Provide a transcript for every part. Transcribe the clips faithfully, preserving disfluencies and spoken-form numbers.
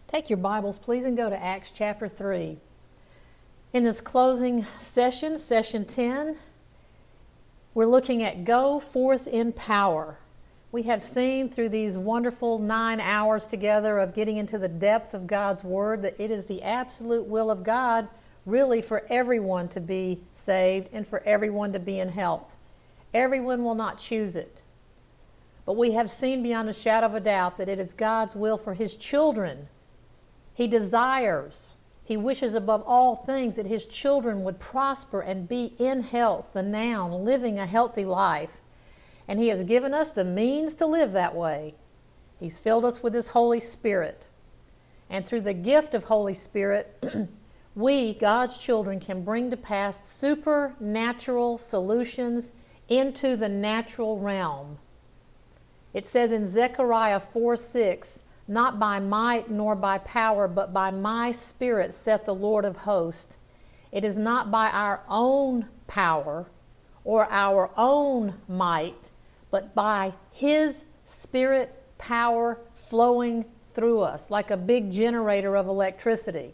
Take your Bibles, please, and go to Acts chapter three. In this closing session, session ten, we're looking at Go Forth in Power. We have seen through these wonderful nine hours together of getting into the depth of God's Word that it is the absolute will of God really for everyone to be saved and for everyone to be in health. Everyone will not choose it. But we have seen beyond a shadow of a doubt that it is God's will for His children. He desires, He wishes above all things that His children would prosper and be in health, the noun, living a healthy life. And He has given us the means to live that way. He's filled us with His Holy Spirit. And through the gift of Holy Spirit, we, God's children, can bring to pass supernatural solutions into the natural realm. It says in Zechariah four six, "Not by might nor by power, but by my Spirit, saith the Lord of hosts." It is not by our own power or our own might, but by His Spirit power flowing through us like a big generator of electricity.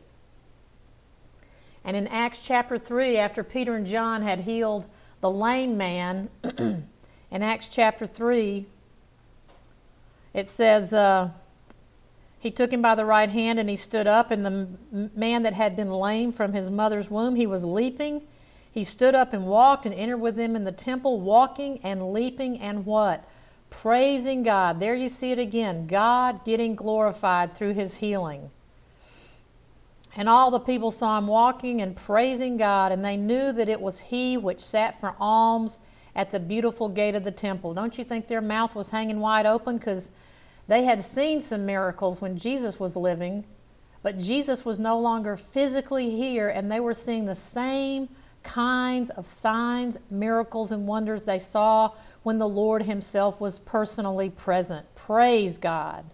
And in Acts chapter three, after Peter and John had healed the lame man, in Acts chapter three, it says, uh, He took him by the right hand, and he stood up, and the man that had been lame from his mother's womb, he was leaping. He stood up and walked and entered with them in the temple, walking and leaping and what? Praising God. There you see it again. God getting glorified through his healing. And all the people saw him walking and praising God, and they knew that it was he which sat for alms at the beautiful gate of the temple. Don't you think their mouth was hanging wide open? Because they had seen some miracles when Jesus was living, but Jesus was no longer physically here, and they were seeing the same kinds of signs, miracles, and wonders they saw when the Lord Himself was personally present. Praise God.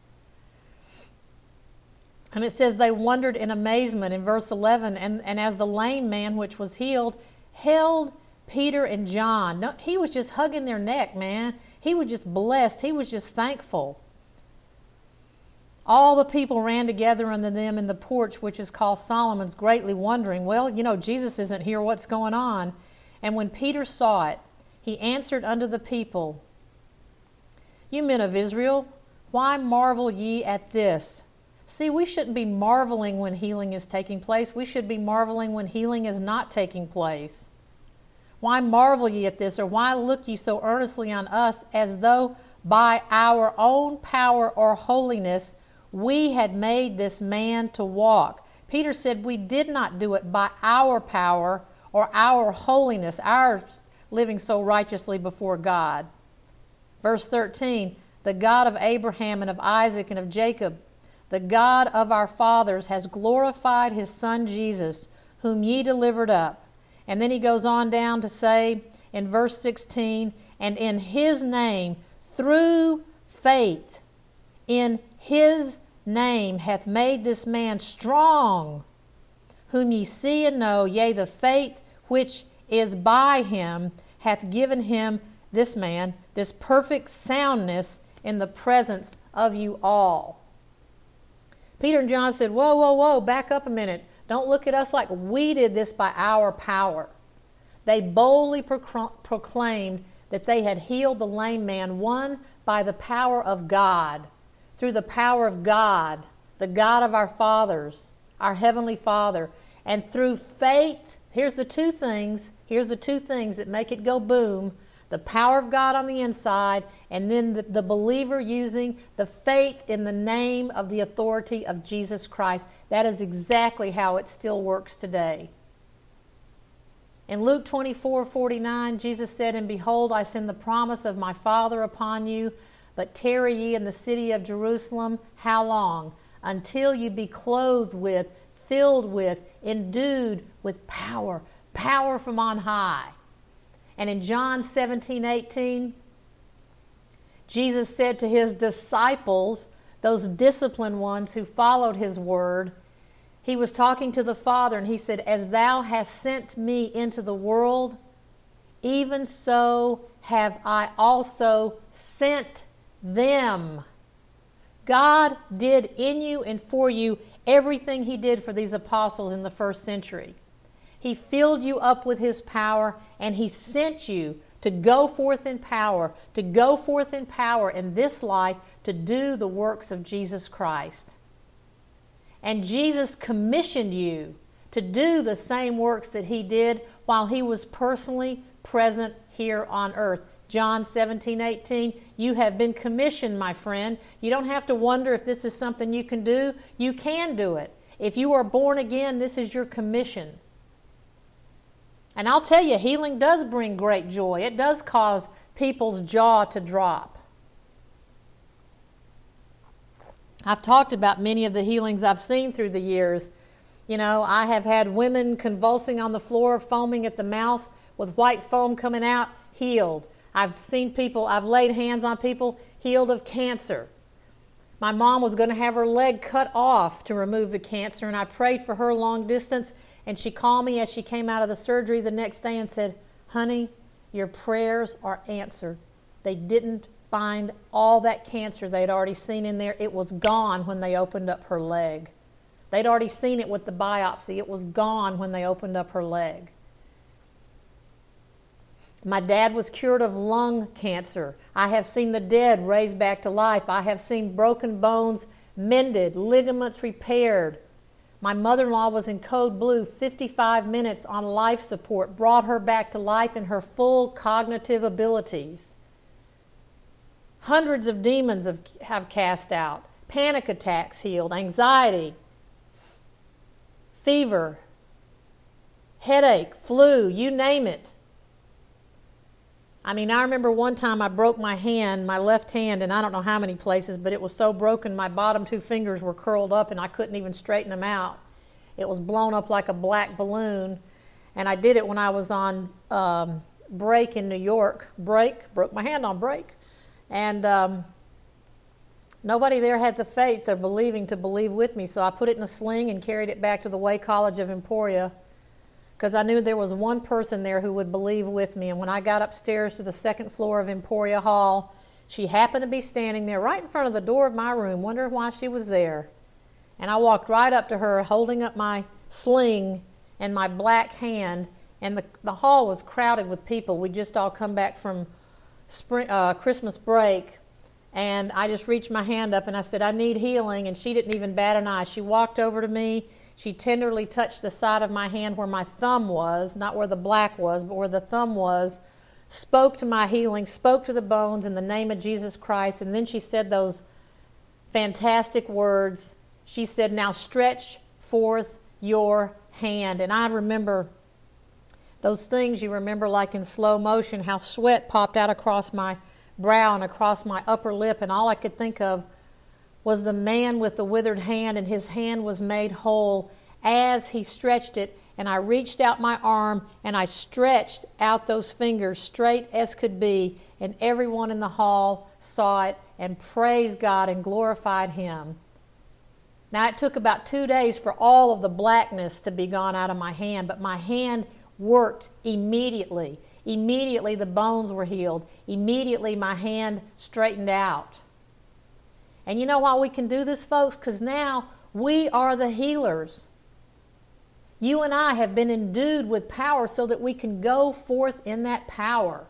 And it says they wondered in amazement in verse eleven, and, and as the lame man which was healed held Peter and John. No, he was just hugging their neck, man. He was just blessed. He was just thankful. All the people ran together unto them in the porch, which is called Solomon's, greatly wondering, well, you know, Jesus isn't here, what's going on? And when Peter saw it, he answered unto the people, "You men of Israel, why marvel ye at this?" See, we shouldn't be marveling when healing is taking place. We should be marveling when healing is not taking place. "Why marvel ye at this, or why look ye so earnestly on us, as though by our own power or holiness we had made this man to walk?" Peter said, we did not do it by our power or our holiness, our living so righteously before God. Verse thirteen, "The God of Abraham and of Isaac and of Jacob, the God of our fathers, has glorified His Son Jesus, whom ye delivered up." And then he goes on down to say in verse sixteen, "And in His name, through faith, in His name hath made this man strong, whom ye see and know, yea, the faith which is by Him hath given him," this man, "this perfect soundness in the presence of you all." Peter and John said, whoa, whoa, whoa, back up a minute. Don't look at us like we did this by our power. They boldly procl- proclaimed that they had healed the lame man, one, by the power of God, through the power of God, the God of our fathers, our Heavenly Father, and through faith. Here's the two things, here's the two things that make it go boom: the power of God on the inside, and then the, the believer using the faith in the name of the authority of Jesus Christ. That is exactly how it still works today. In Luke twenty-four forty-nine, Jesus said, "And behold, I send the promise of my Father upon you, but tarry ye in the city of Jerusalem." How long? "Until you be clothed with, filled with, endued with power." Power from on high. And in John seventeen eighteen, Jesus said to His disciples, those disciplined ones who followed His word, He was talking to the Father, and He said, "As thou hast sent me into the world, even so have I also sent them." God did in you and for you everything he did for these apostles in the first century. He filled you up with his power, and he sent you to go forth in power, to go forth in power in this life to do the works of Jesus Christ. And Jesus commissioned you to do the same works that he did while he was personally present here on earth. John seventeen eighteen, you have been commissioned, my friend. You don't have to wonder if this is something you can do. You can do it. If you are born again, this is your commission. And I'll tell you, healing does bring great joy. It does cause people's jaw to drop. I've talked about many of the healings I've seen through the years. You know, I have had women convulsing on the floor, foaming at the mouth with white foam coming out, healed. I've seen people, I've laid hands on people, healed of cancer. My mom was going to have her leg cut off to remove the cancer, and I prayed for her long distance, and she called me as she came out of the surgery the next day and said, honey, your prayers are answered. They didn't find all that cancer they'd already seen in there. It was gone when they opened up her leg. They'd already seen it with the biopsy. It was gone when they opened up her leg. My dad was cured of lung cancer. I have seen the dead raised back to life. I have seen broken bones mended, ligaments repaired. My mother-in-law was in code blue fifty-five minutes on life support, brought her back to life in her full cognitive abilities. Hundreds of demons have, have cast out. Panic attacks healed, anxiety, fever, headache, flu, you name it. I mean, I remember one time I broke my hand, my left hand, and I don't know how many places, but it was so broken my bottom two fingers were curled up and I couldn't even straighten them out. It was blown up like a black balloon, and I did it when I was on um, break in New York. Break, broke my hand on break. And um, nobody there had the faith or believing to believe with me, so I put it in a sling and carried it back to the Way College of Emporia, because I knew there was one person there who would believe with me. And when I got upstairs to the second floor of Emporia Hall, she happened to be standing there right in front of the door of my room, wondering why she was there. And I walked right up to her, holding up my sling and my black hand, and the, the hall was crowded with people. We'd just all come back from spring, uh, Christmas break, and I just reached my hand up and I said, I need healing, and she didn't even bat an eye. She walked over to me. She tenderly touched the side of my hand where my thumb was, not where the black was, but where the thumb was, spoke to my healing, spoke to the bones in the name of Jesus Christ, and then she said those fantastic words. She said, now stretch forth your hand. And I remember those things you remember like in slow motion, how sweat popped out across my brow and across my upper lip, and all I could think of was the man with the withered hand, and his hand was made whole as he stretched it. And I reached out my arm and I stretched out those fingers straight as could be, and everyone in the hall saw it and praised God and glorified him. Now it took about two days for all of the blackness to be gone out of my hand, but my hand worked immediately. Immediately the bones were healed. Immediately my hand straightened out. And you know why we can do this, folks? Because now we are the healers. You and I have been endued with power so that we can go forth in that power.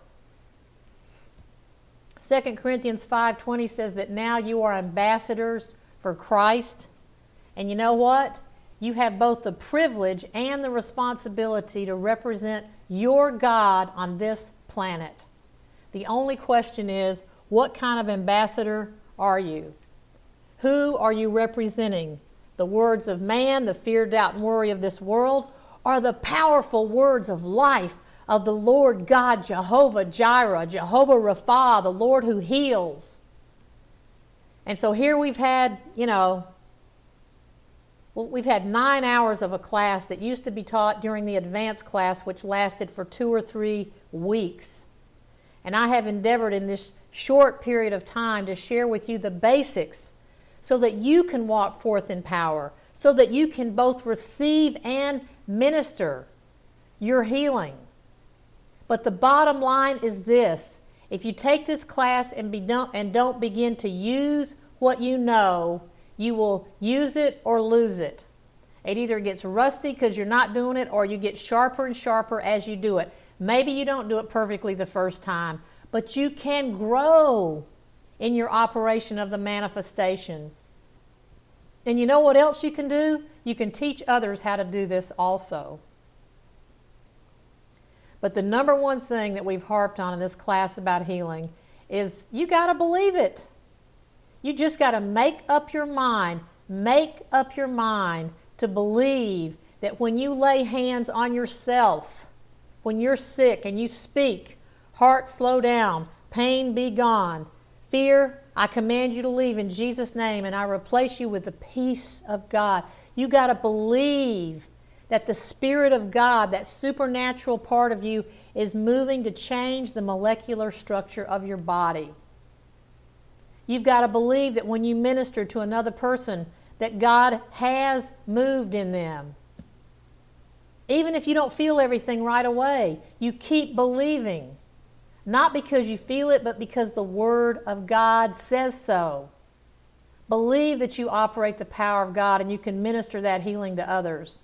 Second Corinthians five twenty says that now you are ambassadors for Christ. And you know what? You have both the privilege and the responsibility to represent your God on this planet. The only question is, what kind of ambassador are you? Who are you representing? The words of man, the fear, doubt, and worry of this world, or the powerful words of life of the Lord God, Jehovah Jireh, Jehovah Rapha, the Lord who heals? And so here we've had, you know, well, we've had nine hours of a class that used to be taught during the advanced class, which lasted for two or three weeks. And I have endeavored in this short period of time to share with you the basics so that you can walk forth in power, so that you can both receive and minister your healing. But the bottom line is this: if you take this class and, be don't, and don't begin to use what you know, you will use it or lose it. It either gets rusty because you're not doing it, or you get sharper and sharper as you do it. Maybe you don't do it perfectly the first time, but you can grow in your operation of the manifestations. And you know what else you can do? You can teach others how to do this also. But the number one thing that we've harped on in this class about healing is you got to believe it. You just got to make up your mind, make up your mind to believe that when you lay hands on yourself, when you're sick and you speak, heart slow down, pain be gone, fear, I command you to leave in Jesus' name, and I replace you with the peace of God. You got to believe that the Spirit of God, that supernatural part of you, is moving to change the molecular structure of your body. You've got to believe that when you minister to another person, that God has moved in them. Even if you don't feel everything right away, you keep believing. Not because you feel it, but because the Word of God says so. Believe that you operate the power of God and you can minister that healing to others.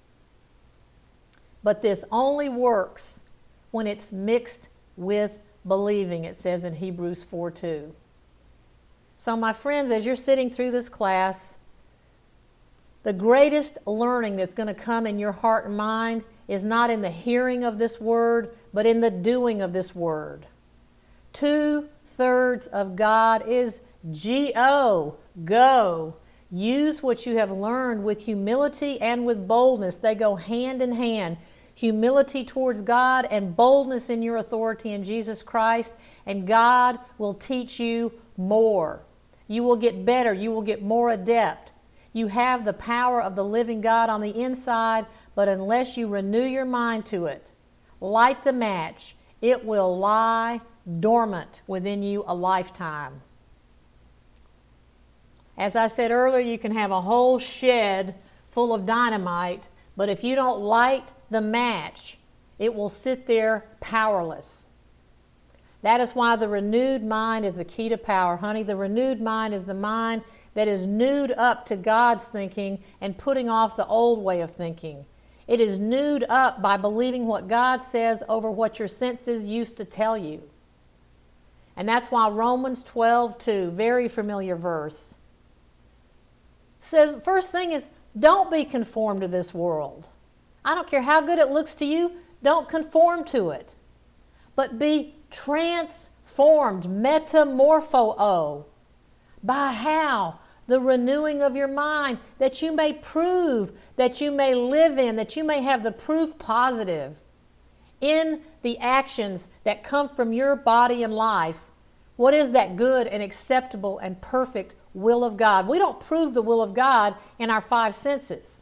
But this only works when it's mixed with believing, it says in Hebrews four two. So my friends, as you're sitting through this class, the greatest learning that's going to come in your heart and mind is not in the hearing of this word, but in the doing of this word. Two-thirds of God is G O, go. Use what you have learned with humility and with boldness. They go hand in hand. Humility towards God and boldness in your authority in Jesus Christ, and God will teach you more. You will get better. You will get more adept. You have the power of the living God on the inside, but unless you renew your mind to it, light the match, it will lie dormant within you a lifetime. As I said earlier, you can have a whole shed full of dynamite, but if you don't light the match, it will sit there powerless. That is why the renewed mind is the key to power, honey. The renewed mind is the mind that is newed up to God's thinking and putting off the old way of thinking. It is newed up by believing what God says over what your senses used to tell you. And that's why Romans twelve two, very familiar verse, says, first thing is, don't be conformed to this world. I don't care how good it looks to you, don't conform to it. But be transformed, metamorpho, by how? The renewing of your mind, that you may prove, that you may live in, that you may have the proof positive in the actions that come from your body and life. What is that good and acceptable and perfect will of God? We don't prove the will of God in our five senses.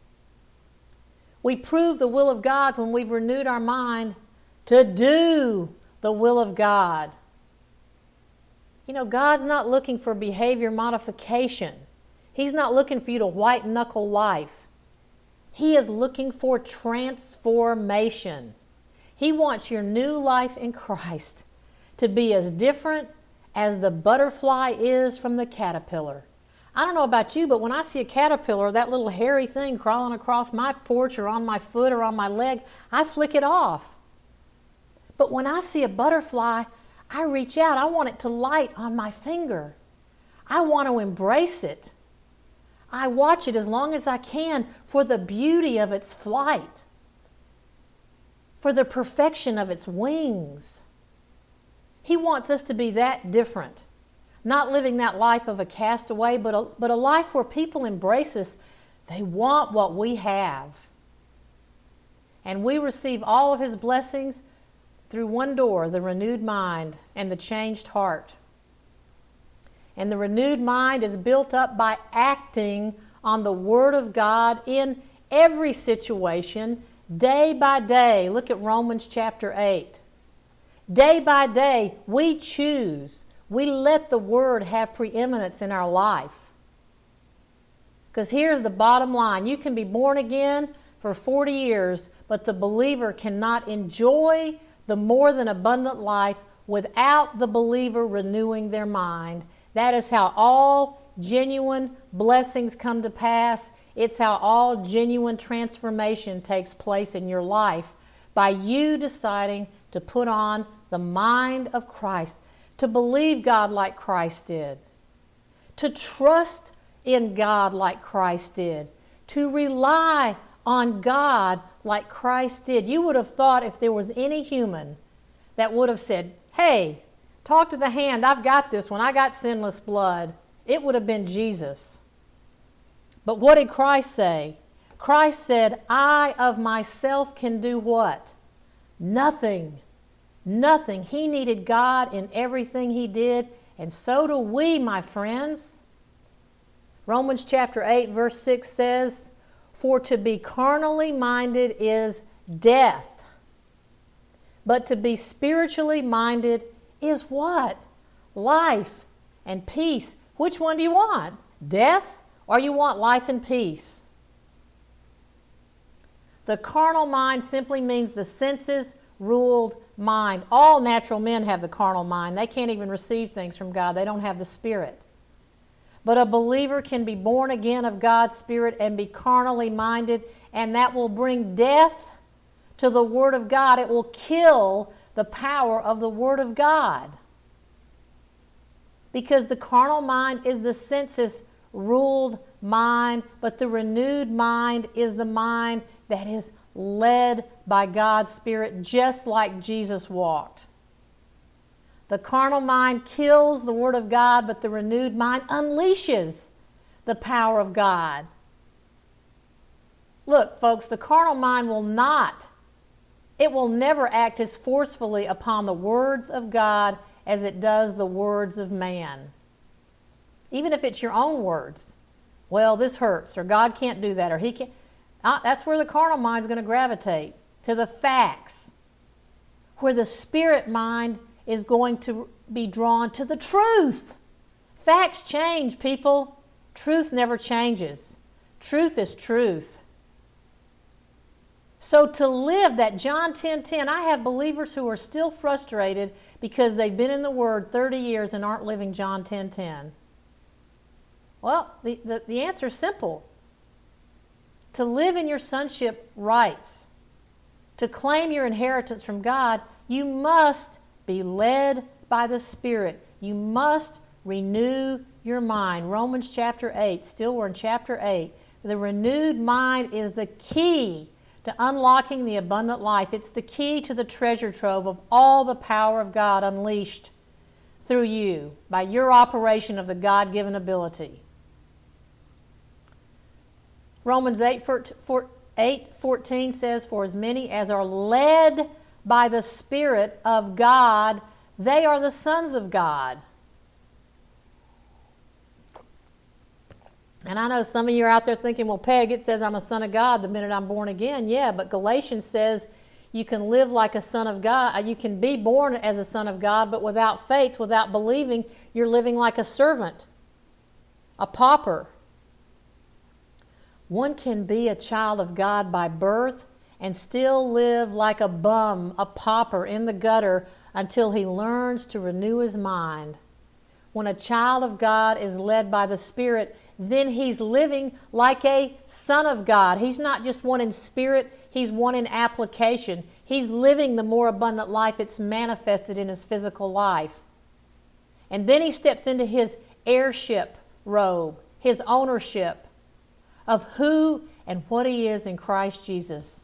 We prove the will of God when we've renewed our mind to do the will of God. You know, God's not looking for behavior modification. He's not looking for you to white knuckle life. He is looking for transformation. He wants your new life in Christ to be as different as the butterfly is from the caterpillar. I don't know about you, but when I see a caterpillar, that little hairy thing crawling across my porch or on my foot or on my leg, I flick it off. But when I see a butterfly, I reach out. I want it to light on my finger. I want to embrace it. I watch it as long as I can for the beauty of its flight, for the perfection of its wings. He wants us to be that different. Not living that life of a castaway, but a, but a life where people embrace us. They want what we have. And we receive all of His blessings through one door, the renewed mind and the changed heart. And the renewed mind is built up by acting on the Word of God in every situation, day by day. Look at Romans chapter eight. Day by day, we choose. We let the Word have preeminence in our life. Because here's the bottom line. You can be born again for forty years, but the believer cannot enjoy the more than abundant life without the believer renewing their mind That is how all genuine blessings come to pass. It's how all genuine transformation takes place in your life, by you deciding to put on the mind of Christ, to believe God like Christ did, to trust in God like Christ did, to rely on God like Christ did. You would have thought if there was any human that would have said, hey, talk to the hand, I've got this one, I got sinless blood, it would have been Jesus. But what did Christ say? Christ said, I of myself can do what? Nothing. Nothing. He needed God in everything he did, and so do we, my friends. Romans chapter eight, verse six says, for to be carnally minded is death, but to be spiritually minded is what? Life and peace. Which one do you want? Death, or you want life and peace? The carnal mind simply means the senses-ruled mind. All natural men have the carnal mind. They can't even receive things from God. They don't have the Spirit. But a believer can be born again of God's Spirit and be carnally minded, and that will bring death to the Word of God. It will kill the power of the Word of God. Because the carnal mind is the senses-ruled mind, but the renewed mind is the mind that is led by God's Spirit, just like Jesus walked. The carnal mind kills the Word of God, but the renewed mind unleashes the power of God. Look, folks, the carnal mind will not, it will never act as forcefully upon the words of God as it does the words of man. Even if it's your own words. Well, this hurts, or God can't do that, or He can't. Uh, that's where the carnal mind is going to gravitate, to the facts. Where the spirit mind is going to be drawn to the truth. Facts change, people. Truth never changes. Truth is truth. So to live that John ten ten, I have believers who are still frustrated because they've been in the Word thirty years and aren't living John ten ten. Well, the, the, the answer is simple. To live in your sonship rights, to claim your inheritance from God, you must be led by the Spirit. You must renew your mind. Romans chapter eight, still we're in chapter eight. The renewed mind is the key to unlocking the abundant life. It's the key to the treasure trove of all the power of God unleashed through you by your operation of the God-given ability. Romans eight fourteen says, for as many as are led by the Spirit of God, they are the sons of God. And I know some of you are out there thinking, well, Peg, it says I'm a son of God the minute I'm born again. Yeah, but Galatians says you can live like a son of God. You can be born as a son of God, but without faith, without believing, you're living like a servant, a pauper. One can be a child of God by birth and still live like a bum, a pauper in the gutter until he learns to renew his mind. When a child of God is led by the Spirit, then he's living like a son of God. He's not just one in spirit, he's one in application. He's living the more abundant life. It's manifested in his physical life. And then he steps into his heirship robe, his ownership of who and what he is in Christ Jesus.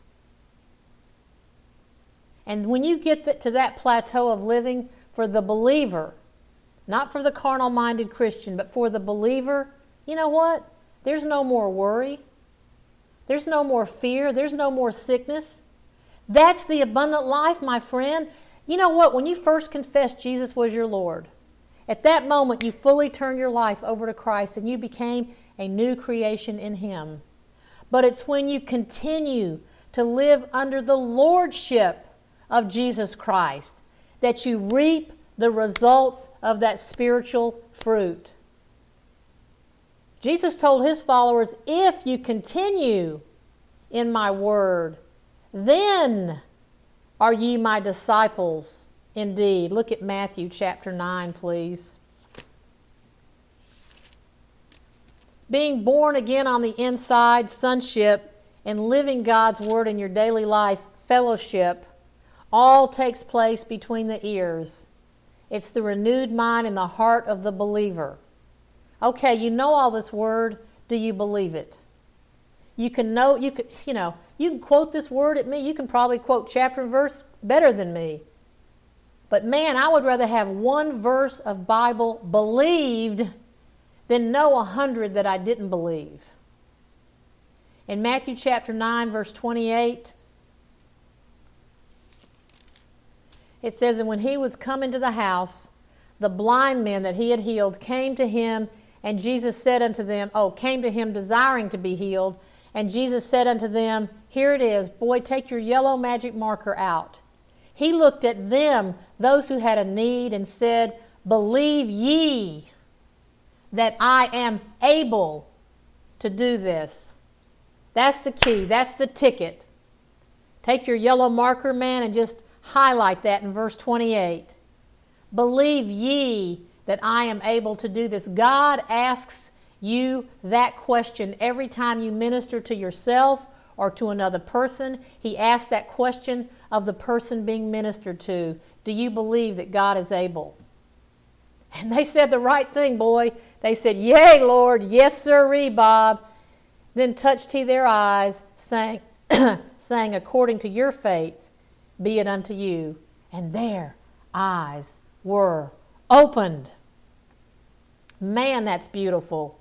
And when you get to that plateau of living for the believer, not for the carnal-minded Christian, but for the believer, you know what? There's no more worry. There's no more fear. There's no more sickness. That's the abundant life, my friend. You know what? When you first confessed Jesus was your Lord, at that moment you fully turned your life over to Christ and you became a new creation in Him. But it's when you continue to live under the lordship of Jesus Christ that you reap the results of that spiritual fruit. Jesus told His followers, if you continue in my word, then are ye my disciples indeed. Look at Matthew chapter nine, please. being born again on the inside, sonship, and living God's Word in your daily life, fellowship, all takes place between the ears. It's the renewed mind in the heart of the believer. Okay, you know all this Word. Do you believe it? You can know, you could, you know, you can quote this Word at me. You can probably quote chapter and verse better than me. But man, I would rather have one verse of Bible believed than know a hundred that I didn't believe. In Matthew chapter nine, verse twenty-eight, it says, and when he was come into the house, the blind men that he had healed came to him, and Jesus said unto them, oh, came to him desiring to be healed, and Jesus said unto them, here it is, boy, take your yellow magic marker out. He looked at them, those who had a need, and said, believe ye that I am able to do this. That's the key. That's the ticket. Take your yellow marker, man, and just highlight that in verse twenty-eight. Believe ye that I am able to do this. God asks you that question every time you minister to yourself or to another person. He asks that question of the person being ministered to. Do you believe that God is able? And they said the right thing, boy. They said, yea, Lord, yes, sirree, Bob. Then touched he their eyes, saying, saying, according to your faith, be it unto you. And their eyes were opened. Man, that's beautiful.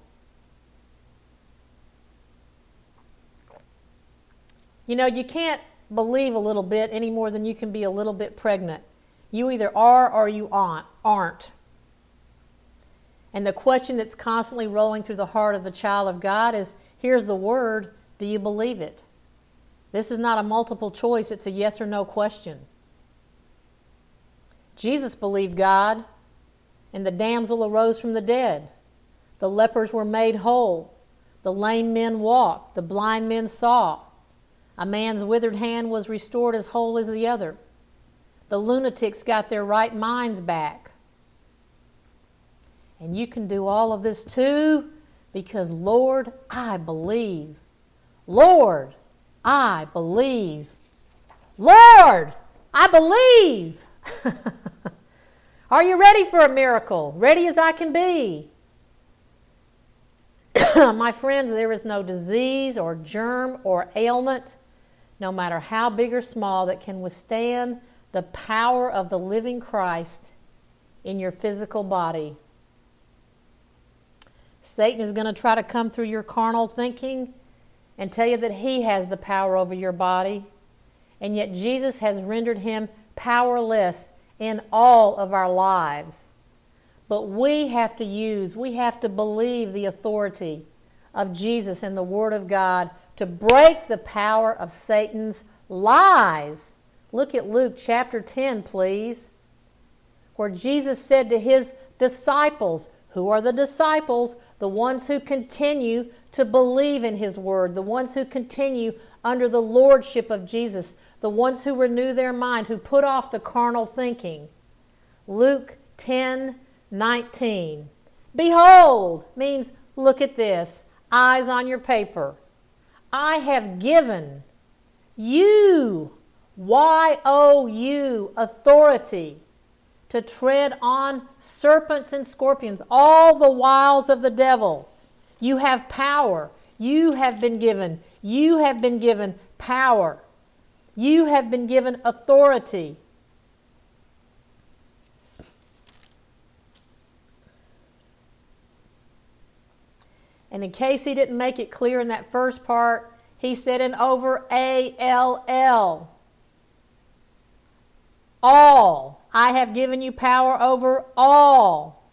You know, you can't believe a little bit any more than you can be a little bit pregnant. You either are or you aren't. And the question that's constantly rolling through the heart of the child of God is, here's the word, do you believe it? This is not a multiple choice, it's a yes or no question. Jesus believed God, and the damsel arose from the dead. The lepers were made whole. The lame men walked. The blind men saw. A man's withered hand was restored as whole as the other. The lunatics got their right minds back. And you can do all of this too, because, Lord, I believe. Lord, I believe. Lord, I believe. Are you ready for a miracle? Ready as I can be. My friends, there is no disease or germ or ailment, no matter how big or small, that can withstand the power of the living Christ in your physical body. Satan is going to try to come through your carnal thinking and tell you that he has the power over your body, and yet Jesus has rendered him powerless in all of our lives. But we have to use, we have to believe the authority of Jesus and the Word of God to break the power of Satan's lies. Look at Luke chapter ten, please, where Jesus said to his disciples, who are the disciples? The ones who continue to believe in his word, the ones who continue under the lordship of Jesus, the ones who renew their mind, who put off the carnal thinking. Luke ten nineteen. Behold means look at this. Eyes on your paper. I have given you, Y O U, authority to tread on serpents and scorpions, all the wiles of the devil. You have power. You have been given. You have been given power. You have been given authority. And in case he didn't make it clear in that first part, he said in over A L L. All. I have given you power over all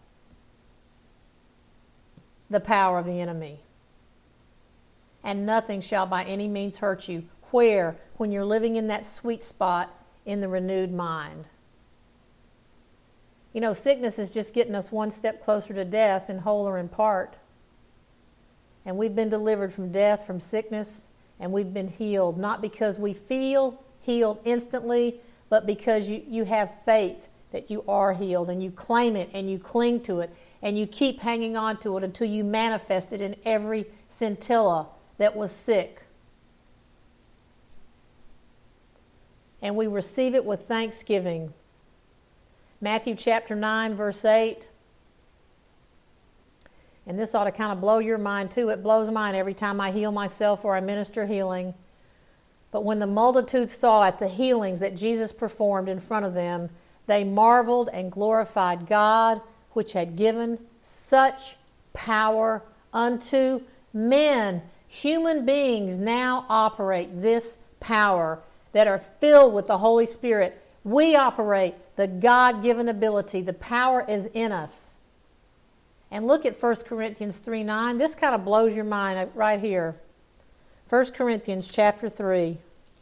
the power of the enemy. And nothing shall by any means hurt you. Where? When you're living in that sweet spot in the renewed mind. You know, sickness is just getting us one step closer to death, in whole or in part. And we've been delivered from death, from sickness, and we've been healed. Not because we feel healed instantly, but because you, you have faith that you are healed, and you claim it and you cling to it and you keep hanging on to it until you manifest it in every scintilla that was sick. And we receive it with thanksgiving. Matthew chapter nine, verse eight. And this ought to kind of blow your mind too. It blows mine every time I heal myself or I minister healing. But when the multitude saw it, the healings that Jesus performed in front of them, they marveled and glorified God, which had given such power unto men. Human beings now operate this power that are filled with the Holy Spirit. We operate the God-given ability. The power is in us. And look at First Corinthians three nine. This kind of blows your mind right here. First Corinthians chapter three.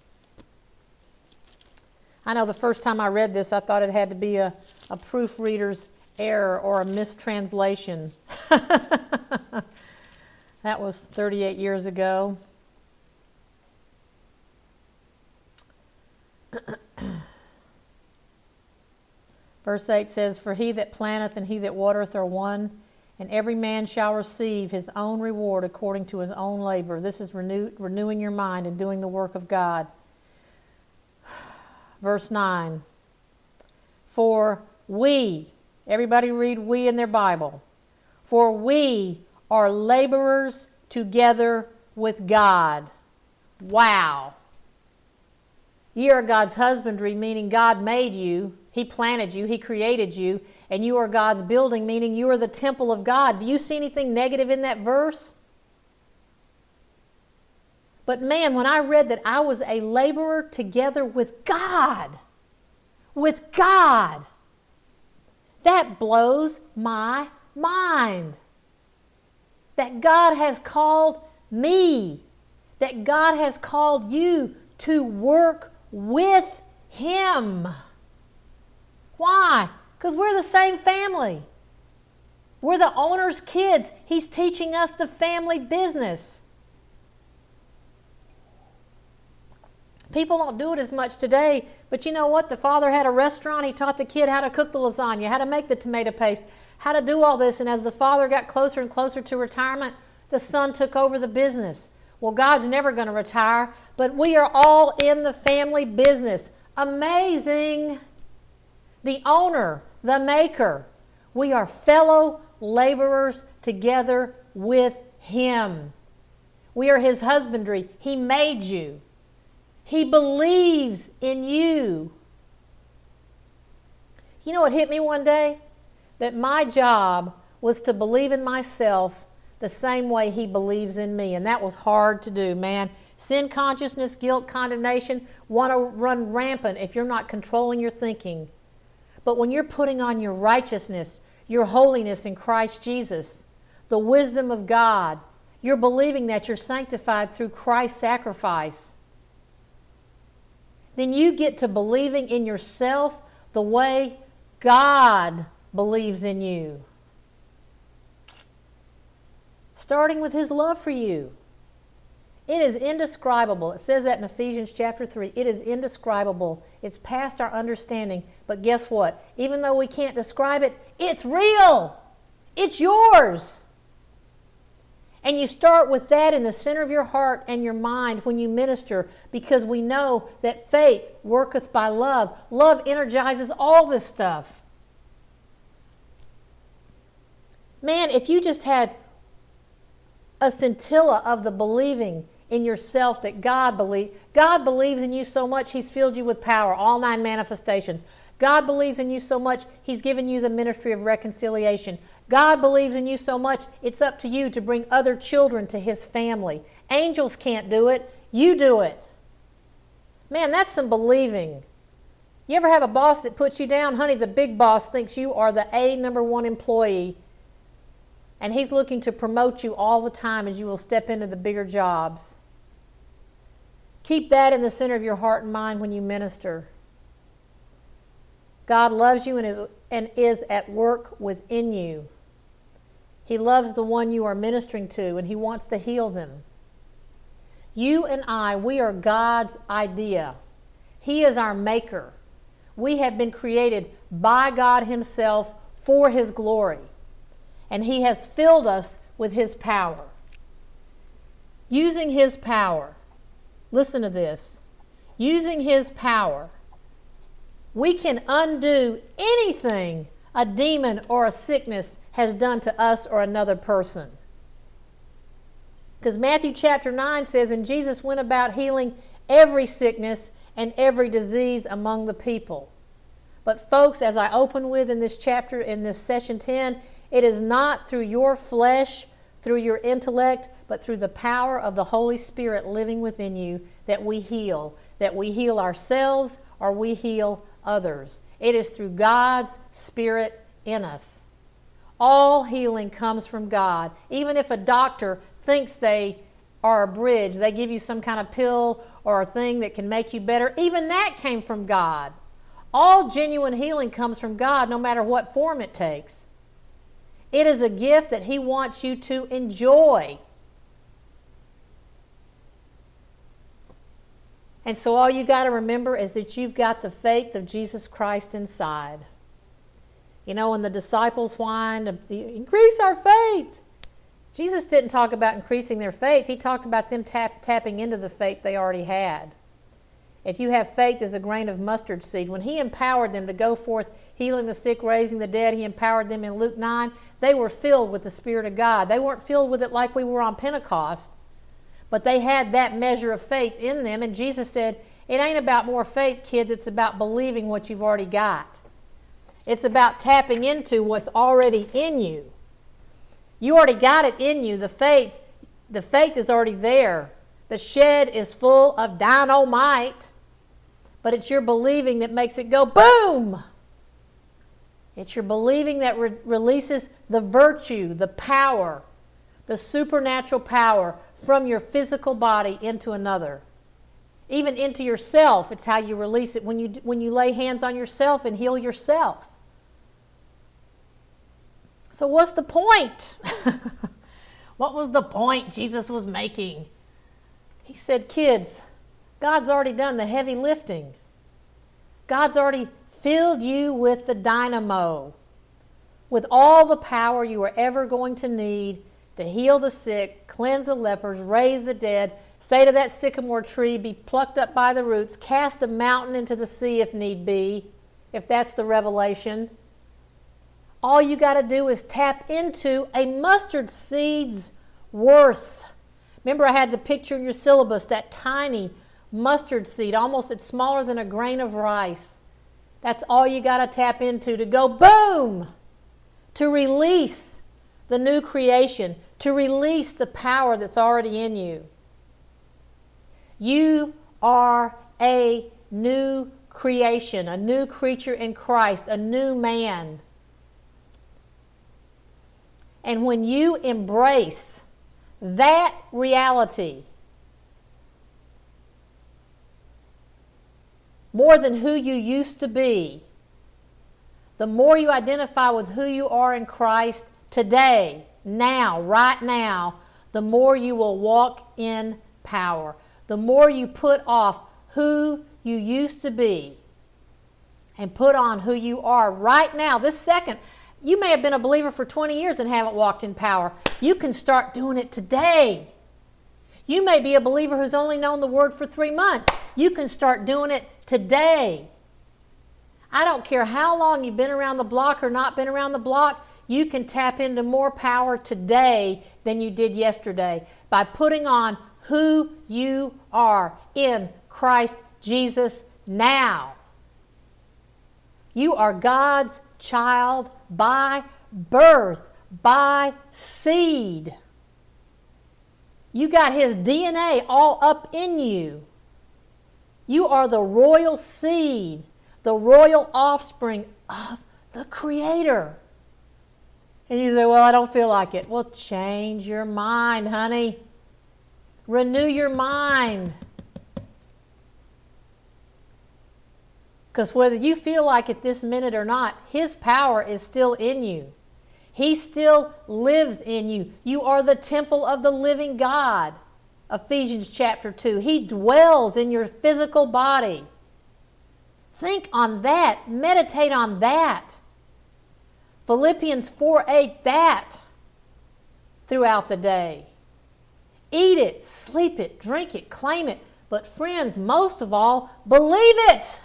I know the first time I read this, I thought it had to be a, a proofreader's error or a mistranslation. That was thirty-eight years ago. Verse eight says, "For he that planteth and he that watereth are one, and every man shall receive his own reward according to his own labor." This is renew, renewing your mind and doing the work of God. Verse nine, "For we," everybody read "we" in their Bible, "for we are laborers together with God." Wow. Ye are God's husbandry, meaning God made you. He planted you. He created you. And you are God's building, meaning you are the temple of God. Do you see anything negative in that verse? But man, when I read that I was a laborer together with God, with God, that blows my mind. That God has called me, that God has called you to work with Him. Why? Because we're the same family. We're the owner's kids. He's teaching us the family business. People don't do it as much today, but you know what? The father had a restaurant. He taught the kid how to cook the lasagna, how to make the tomato paste, how to do all this. And as the father got closer and closer to retirement, the son took over the business. Well, God's never going to retire, but we are all in the family business. Amazing. The owner, the maker. We are fellow laborers together with Him. We are His husbandry. He made you. He believes in you. You know what hit me one day? That my job was to believe in myself the same way He believes in me. And that was hard to do, man. Sin consciousness, guilt, condemnation want to run rampant if you're not controlling your thinking. But when you're putting on your righteousness, your holiness in Christ Jesus, the wisdom of God, you're believing that you're sanctified through Christ's sacrifice, then you get to believing in yourself the way God believes in you. Starting with His love for you. It is indescribable. It says that in Ephesians chapter three. It is indescribable. It's past our understanding. But guess what? Even though we can't describe it, it's real. It's yours. And you start with that in the center of your heart and your mind when you minister, because we know that faith worketh by love. Love energizes all this stuff. Man, if you just had a scintilla of the believing in yourself that God believes. God believes in you so much, He's filled you with power, all nine manifestations. God believes in you so much, He's given you the ministry of reconciliation. God believes in you so much, it's up to you to bring other children to His family. Angels can't do it. You do it. Man, that's some believing. You ever have a boss that puts you down? Honey, the big boss thinks you are the A number one employee, and he's looking to promote you all the time as you will step into the bigger jobs. Keep that in the center of your heart and mind when you minister. God loves you and is, and is at work within you. He loves the one you are ministering to, and He wants to heal them. You and I, we are God's idea. He is our maker. We have been created by God Himself for His glory. and He has filled us with His power. Using His power, listen to this, using His power, we can undo anything a demon or a sickness has done to us or another person. Because Matthew chapter nine says, and Jesus went about healing every sickness and every disease among the people. But folks, as I open with in this chapter, in this session ten, it is not through your flesh, through your intellect, but through the power of the Holy Spirit living within you that we heal, that we heal ourselves or we heal others. It is through God's Spirit in us. All healing comes from God. Even if a doctor thinks they are a bridge, they give you some kind of pill or a thing that can make you better, even that came from God. All genuine healing comes from God, no matter what form it takes. It is a gift that He wants you to enjoy. And so all you got to remember is that you've got the faith of Jesus Christ inside. You know, when the disciples whined, increase our faith, Jesus didn't talk about increasing their faith. He talked about them tap, tapping into the faith they already had. If you have faith as a grain of mustard seed, when He empowered them to go forth healing the sick, raising the dead, He empowered them in Luke nine, they were filled with the Spirit of God. They weren't filled with it like we were on Pentecost, but they had that measure of faith in them. And Jesus said, it ain't about more faith, kids. It's about believing what you've already got. It's about tapping into what's already in you. You already got it in you. The faith, the faith is already there. The shed is full of dynamite, but it's your believing that makes it go boom. It's your believing that re- releases the virtue, the power, the supernatural power from your physical body into another. Even into yourself, it's how you release it when you, when you lay hands on yourself and heal yourself. So what's the point? What was the point Jesus was making? He said, kids, God's already done the heavy lifting. God's already filled you with the dynamo, with all the power you are ever going to need to heal the sick, cleanse the lepers, raise the dead, say to that sycamore tree, be plucked up by the roots, cast a mountain into the sea if need be, if that's the revelation. All you got to do is tap into a mustard seed's worth. Remember, I had the picture in your syllabus, that tiny mustard seed, almost it's smaller than a grain of rice. That's all you got to tap into to go boom, to release the new creation, to release the power that's already in you. You are a new creation, a new creature in Christ, a new man. And when you embrace that reality, more than who you used to be, the more you identify with who you are in Christ today, now, right now, the more you will walk in power. The more you put off who you used to be and put on who you are right now, this second. You may have been a believer for twenty years and haven't walked in power. You can start doing it today. You may be a believer who's only known the Word for three months. You can start doing it today. I don't care how long you've been around the block or not been around the block, you can tap into more power today than you did yesterday by putting on who you are in Christ Jesus now. You are God's child by birth, by seed. You got His D N A all up in you. You are the royal seed, the royal offspring of the Creator. And you say, well, I don't feel like it. Well, change your mind, honey. Renew your mind. Because whether you feel like it this minute or not, His power is still in you. He still lives in you. You are the temple of the living God. Ephesians chapter two. He dwells in your physical body. Think on that. Meditate on that. Philippians four eight, that throughout the day. Eat it, sleep it, drink it, claim it. But friends, most of all, believe it.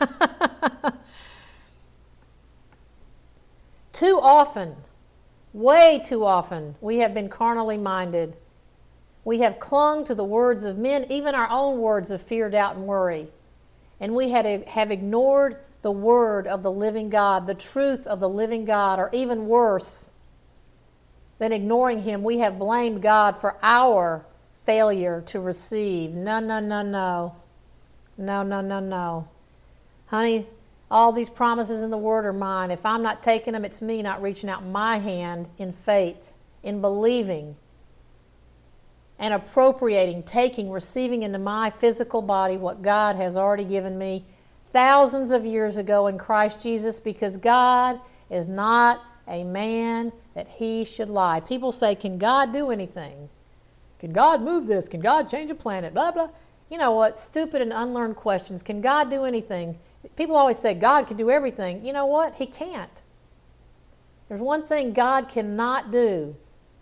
Too often, way too often, we have been carnally minded. We have clung to the words of men, even our own words of fear, doubt, and worry. And we had, have ignored the word of the living God, the truth of the living God, or even worse than ignoring Him, we have blamed God for our failure to receive. No, no, no, no. No, no, no, no. Honey, all these promises in the Word are mine. If I'm not taking them, it's me not reaching out my hand in faith, in believing, and appropriating, taking, receiving into my physical body what God has already given me thousands of years ago in Christ Jesus, because God is not a man that He should lie. People say, can God do anything? Can God move this? Can God change a planet? Blah, blah. You know what? Stupid and unlearned questions. Can God do anything? People always say God can do everything. You know what? He can't. There's one thing God cannot do.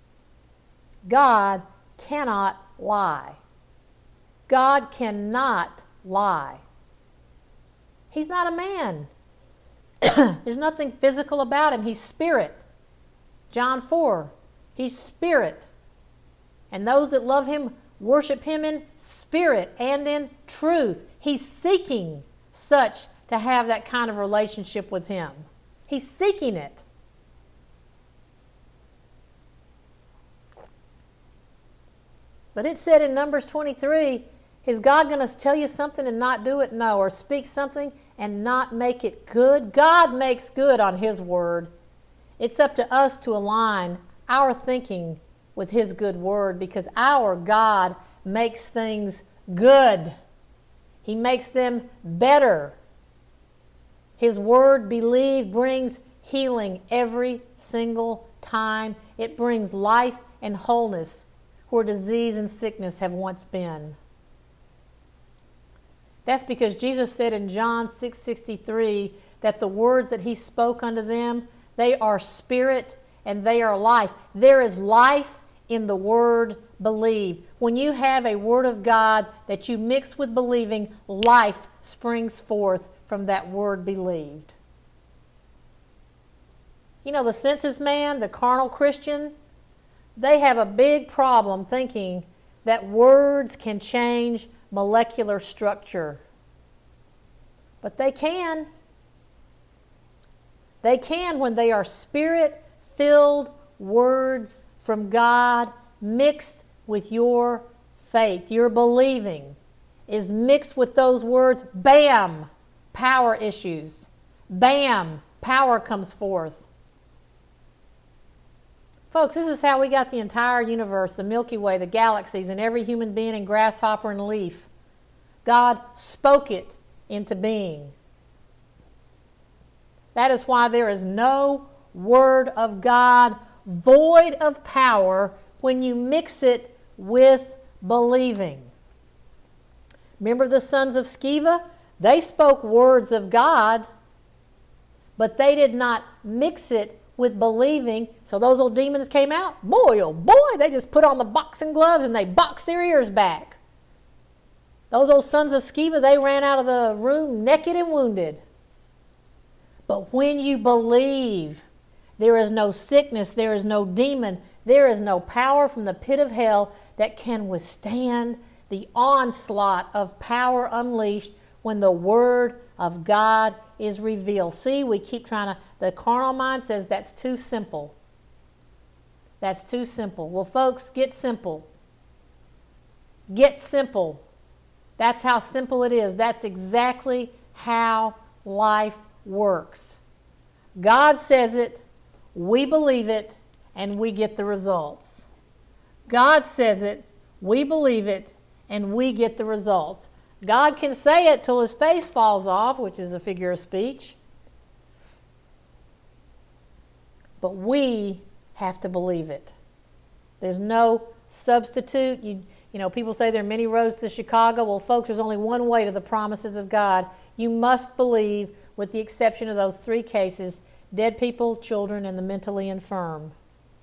God cannot lie. God cannot lie. He's not a man. There's nothing physical about Him. He's spirit. John four. He's spirit. And those that love Him worship Him in spirit and in truth. He's seeking such to have that kind of relationship with Him. He's seeking it. But it said in Numbers twenty-three, is God going to tell you something and not do it? No. Or speak something and not make it good? God makes good on His word. It's up to us to align our thinking with His good word, because our God makes things good. He makes them better. His word, believe, brings healing every single time. It brings life and wholeness where disease and sickness have once been. That's because Jesus said in John six sixty-three that the words that He spoke unto them, they are spirit and they are life. There is life in the word believe. When you have a word of God that you mix with believing, life springs forth from that word believed. You know, the census man, the carnal Christian, they have a big problem thinking that words can change molecular structure. But they can. They can when they are spirit-filled words from God mixed with your faith. Your believing is mixed with those words. Bam! Power issues. Bam! Power comes forth. Folks, this is how we got the entire universe, the Milky Way, the galaxies, and every human being and grasshopper and leaf. God spoke it into being. That is why there is no word of God void of power when you mix it with believing. Remember the sons of Sceva? They spoke words of God, but they did not mix it with believing. So those old demons came out. Boy, oh boy, they just put on the boxing gloves and they boxed their ears back. Those old sons of Sceva, they ran out of the room naked and wounded. But when you believe, there is no sickness, there is no demon, there is no power from the pit of hell that can withstand the onslaught of power unleashed when the Word of God is revealed. See, we keep trying to, the carnal mind says that's too simple. That's too simple. Well, folks, get simple. Get simple. That's how simple it is. That's exactly how life works. God says it, we believe it, and we get the results. God says it, we believe it, and we get the results. God can say it till His face falls off, which is a figure of speech. But we have to believe it. There's no substitute. You, you know, people say there are many roads to Chicago. Well, folks, there's only one way to the promises of God. You must believe, with the exception of those three cases, dead people, children, and the mentally infirm.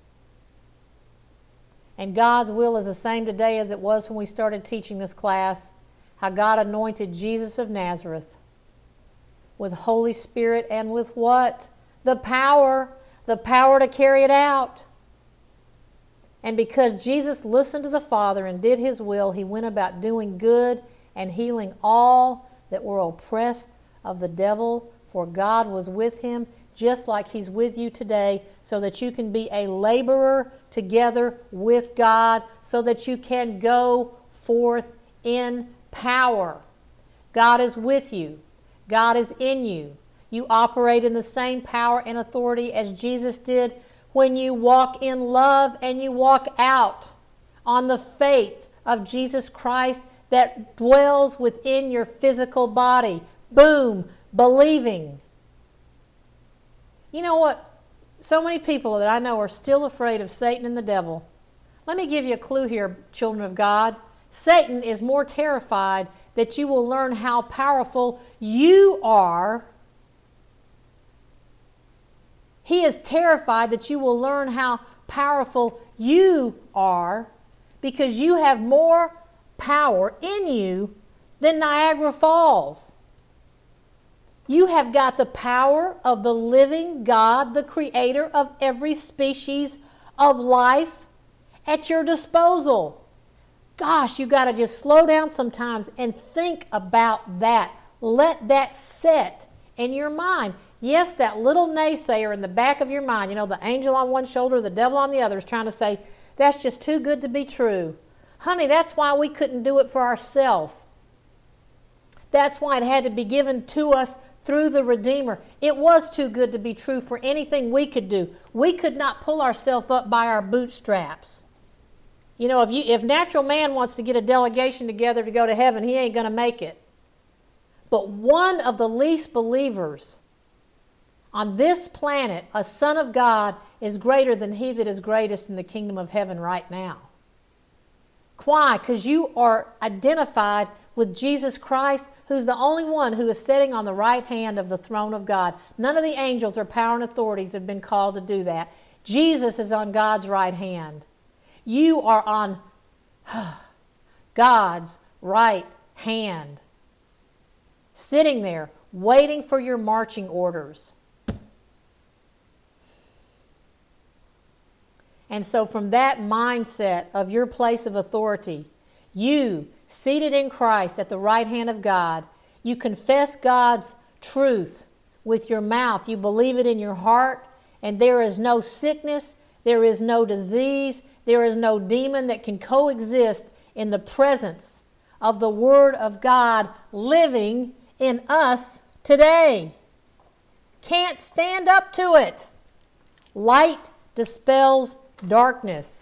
And God's will is the same today as it was when we started teaching this class, how God anointed Jesus of Nazareth with Holy Spirit and with what? The power, the power to carry it out. And because Jesus listened to the Father and did His will, He went about doing good and healing all that were oppressed of the devil, for God was with Him, just like He's with you today, so that you can be a laborer together with God, so that you can go forth in power. God is with you. God is in you. You operate in the same power and authority as Jesus did when you walk in love and you walk out on the faith of Jesus Christ that dwells within your physical body. Boom, believing. You know what? So many people that I know are still afraid of Satan and the devil. Let me give you a clue here, children of God. Satan is more terrified that you will learn how powerful you are. He is terrified that you will learn how powerful you are, because you have more power in you than Niagara Falls. You have got the power of the living God, the creator of every species of life, at your disposal. Gosh, you got to just slow down sometimes and think about that. Let that set in your mind. Yes, that little naysayer in the back of your mind, you know, the angel on one shoulder, the devil on the other, is trying to say, that's just too good to be true. Honey, that's why we couldn't do it for ourselves. That's why it had to be given to us through the Redeemer. It was too good to be true for anything we could do. We could not pull ourselves up by our bootstraps. You know, if you if natural man wants to get a delegation together to go to heaven, he ain't going to make it. But one of the least believers on this planet, a son of God, is greater than he that is greatest in the kingdom of heaven right now. Why? Because you are identified with Jesus Christ, who's the only one who is sitting on the right hand of the throne of God. None of the angels or power and authorities have been called to do that. Jesus is on God's right hand. You are on God's right hand, sitting there waiting for your marching orders. And so from that mindset of your place of authority, you, seated in Christ at the right hand of God, you confess God's truth with your mouth. You believe it in your heart, and there is no sickness, there is no disease, there is no demon that can coexist in the presence of the Word of God living in us today. Can't stand up to it. Light dispels darkness.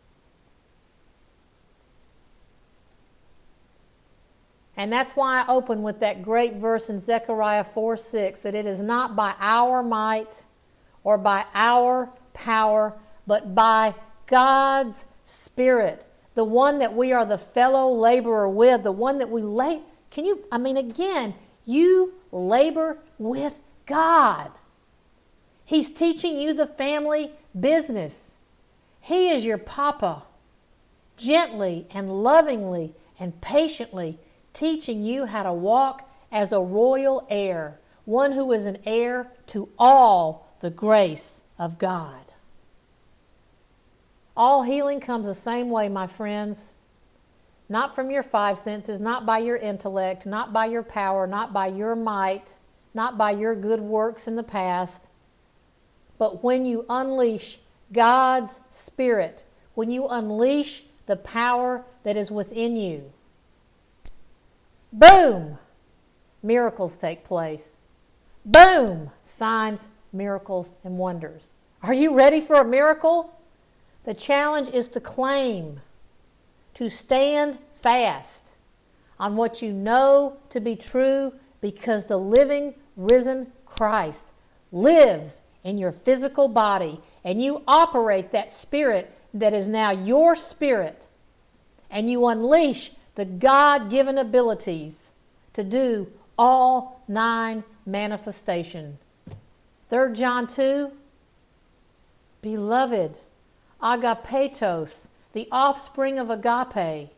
And that's why I open with that great verse in Zechariah four six, that it is not by our might or by our power, but by God's Spirit, the one that we are the fellow laborer with, the one that we lay. Can you, I mean, again, you labor with God. He's teaching you the family business. He is your papa, gently and lovingly and patiently teaching you how to walk as a royal heir, one who is an heir to all the grace of God. All healing comes the same way, my friends. Not from your five senses, not by your intellect, not by your power, not by your might, not by your good works in the past, but when you unleash God's Spirit, when you unleash the power that is within you, boom, miracles take place. Boom, signs, miracles, and wonders. Are you ready for a miracle? The challenge is to claim, to stand fast on what you know to be true, because the living, risen Christ lives in your physical body, and you operate that Spirit that is now your spirit, and you unleash the God-given abilities to do all nine manifestations. Third John two, beloved, agapetos, the offspring of agape.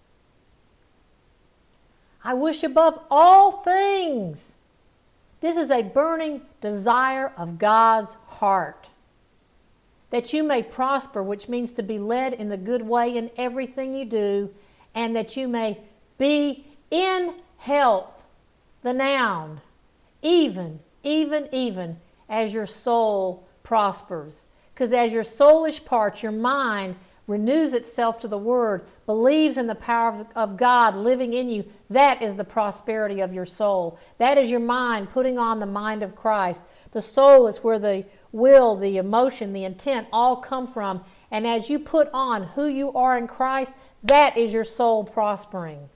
I wish above all things. This is a burning desire of God's heart. That you may prosper, which means to be led in the good way in everything you do, and that you may be in health, the noun, even, even, even as your soul prospers. Because as your soulish part, your mind, renews itself to the Word, believes in the power of, of God living in you, that is the prosperity of your soul. That is your mind putting on the mind of Christ. The soul is where the will, the emotion, the intent all come from. And as you put on who you are in Christ, that is your soul prospering.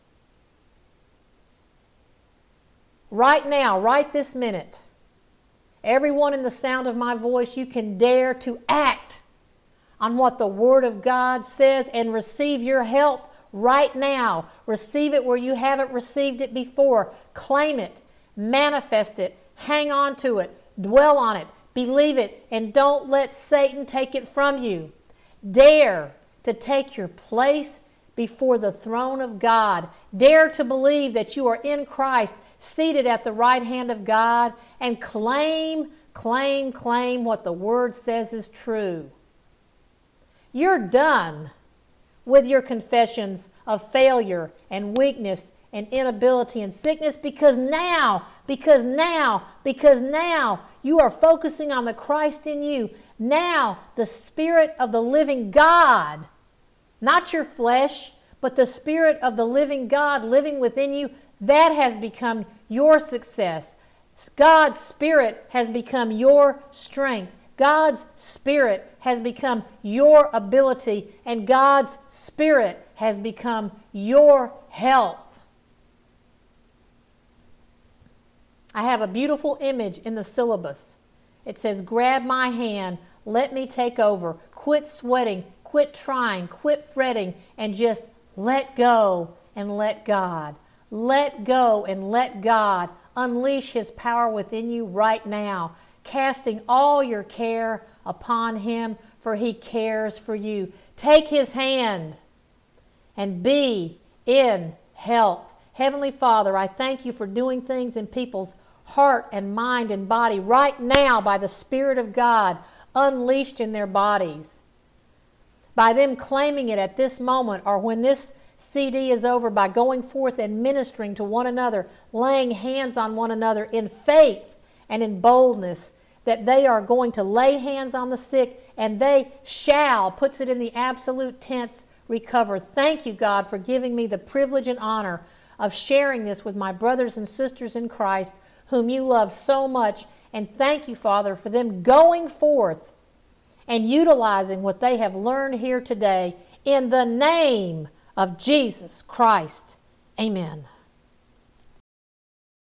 Right now, right this minute, everyone in the sound of my voice, you can dare to act on what the Word of God says and receive your health right now. Receive it where you haven't received it before. Claim it, manifest it, hang on to it, dwell on it, believe it, and don't let Satan take it from you. Dare to take your place before the throne of God. Dare to believe that you are in Christ, seated at the right hand of God, and claim, claim, claim what the Word says is true. You're done with your confessions of failure and weakness and inability and sickness because now, because now, because now you are focusing on the Christ in you. Now the Spirit of the living God, not your flesh, but the Spirit of the living God living within you, that has become your success. God's Spirit has become your strength. God's Spirit has become your ability, and God's Spirit has become your health. I have a beautiful image in the syllabus. It says, grab my hand, let me take over. Quit sweating, quit trying, quit fretting, and just let go and let God. Let go and let God unleash His power within you right now, casting all your care upon Him, for He cares for you. Take His hand and be in health. Heavenly Father, I thank You for doing things in people's heart and mind and body right now by the Spirit of God unleashed in their bodies. By them claiming it at this moment or when this C D is over, by going forth and ministering to one another, laying hands on one another in faith and in boldness, that they are going to lay hands on the sick and they shall, puts it in the absolute tense, recover. Thank You, God, for giving me the privilege and honor of sharing this with my brothers and sisters in Christ, whom You love so much. And thank You, Father, for them going forth and utilizing what they have learned here today in the name of Jesus Christ. Amen.